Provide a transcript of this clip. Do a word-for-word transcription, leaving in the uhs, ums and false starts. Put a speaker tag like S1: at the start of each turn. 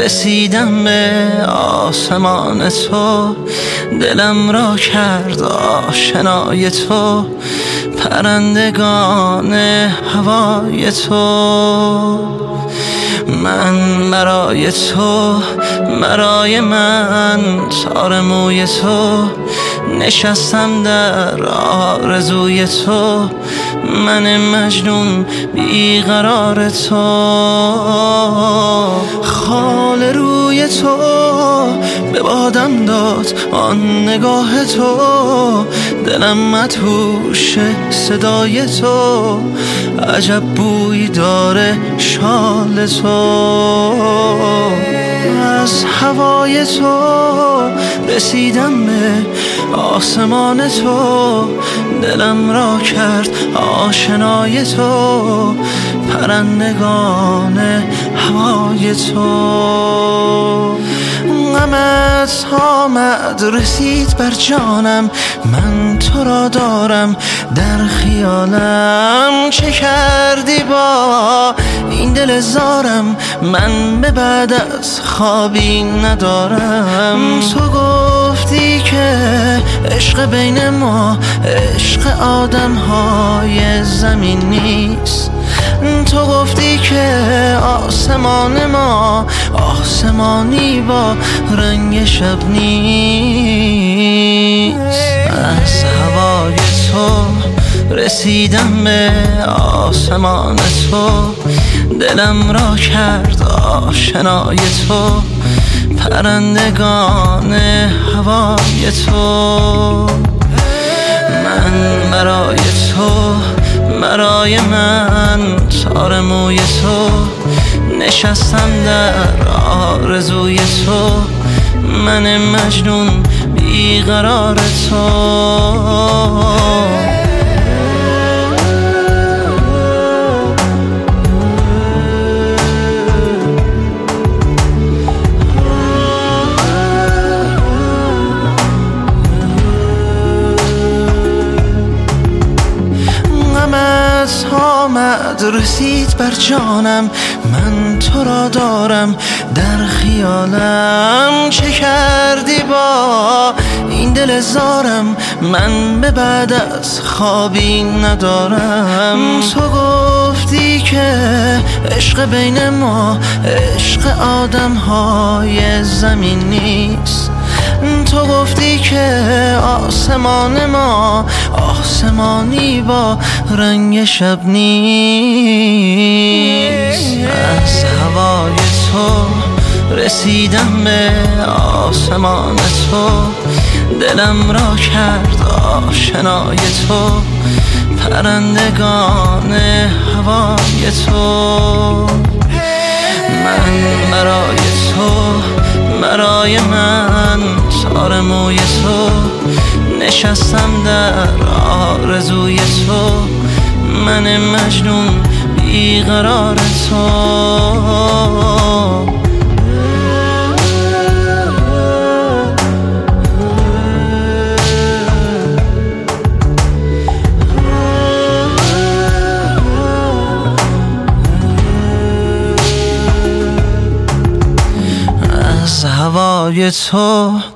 S1: رسیدم به آسمان تو، دلم را کرد آشنای تو، پرندگان هوای تو. من برای تو، برای من تار موی تو، نشستم در آرزوی تو، من مجنون بیقرار تو. خال روی تو به بادم داد آن نگاه تو، دلم مدهوش صدای تو، عجب بوی داره شال تو. از هوای تو رسیدم به آسمان تو، دلم را کرد آشنای تو، پرندگان هوای تو. غمت آمد رسید بر جانم، من تو را دارم در خیالم. چه کردی با این دل زارم، من به بعد از خوابی ندارم. تو گفتی که عشق بین ما عشق آدم های زمین نیست، تو گفتی که آسمان ما آسمانی با رنگ شب نیست. از هوای تو رسیدم به آسمان تو، دلم را کرد آشنای تو، پرندگان هوای تو. من برای تو، برای من تار موی تو، نشستم در آرزوی تو، من مجنون بیقرار تو. آمد رسید بر جانم، من تو را دارم در خیالم. چه کردی با این دل زارم، من به بعد از خوابی ندارم. تو گفتی که عشق بین ما عشق آدم های زمین نیست، تو گفتی که آسمان ما آسمانی با رنگ شب نیست. از هوای تو رسیدم به آسمان تو، دلم را کرد آشنای تو، پرندگان هوای تو. من برای تو، برای من تار موی تو، نشستم در آرزوی تو، من مجنون بیقرار تو. از هوای تو